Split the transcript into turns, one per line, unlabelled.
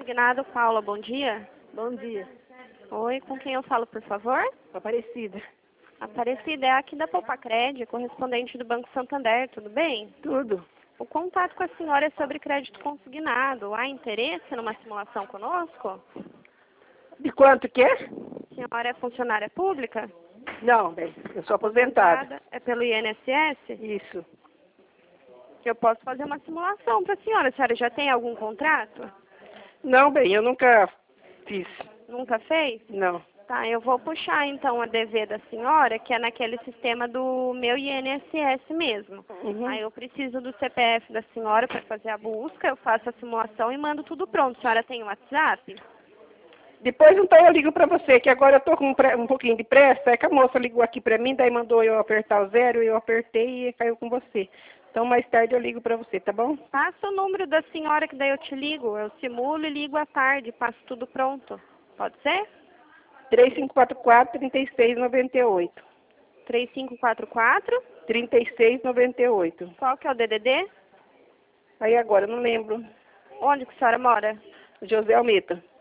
Consignado Paula, bom dia.
Bom dia.
Oi, com quem eu falo, por favor?
Aparecida.
Aparecida, é aqui da Poupa-Cred, correspondente do Banco Santander, tudo bem?
Tudo.
O contato com a senhora é sobre crédito consignado. Há interesse numa simulação conosco?
De quanto que é?
A senhora é funcionária pública?
Não, bem, eu sou aposentada.
É pelo INSS?
Isso.
Eu posso fazer uma simulação para a senhora. A senhora já tem algum contrato?
Não, bem, eu nunca fiz.
Nunca fez?
Não.
Tá, eu vou puxar então a DV da senhora, que é naquele sistema do meu INSS mesmo.
Uhum.
Aí eu preciso do CPF da senhora para fazer a busca, eu faço a simulação e mando tudo pronto. A senhora tem o WhatsApp?
Depois então eu ligo pra você, que agora eu tô com um pouquinho de pressa, é que a moça ligou aqui pra mim, daí mandou eu apertar o 0, eu apertei e caiu com você. Então mais tarde eu ligo pra você, tá bom?
Passa o número da senhora que daí eu te ligo. Eu simulo e ligo à tarde, passo tudo pronto. Pode ser?
3544-3698.
3544.
3698.
Qual que é o DDD?
Aí agora eu não lembro.
Onde que a senhora mora?
José Almeida.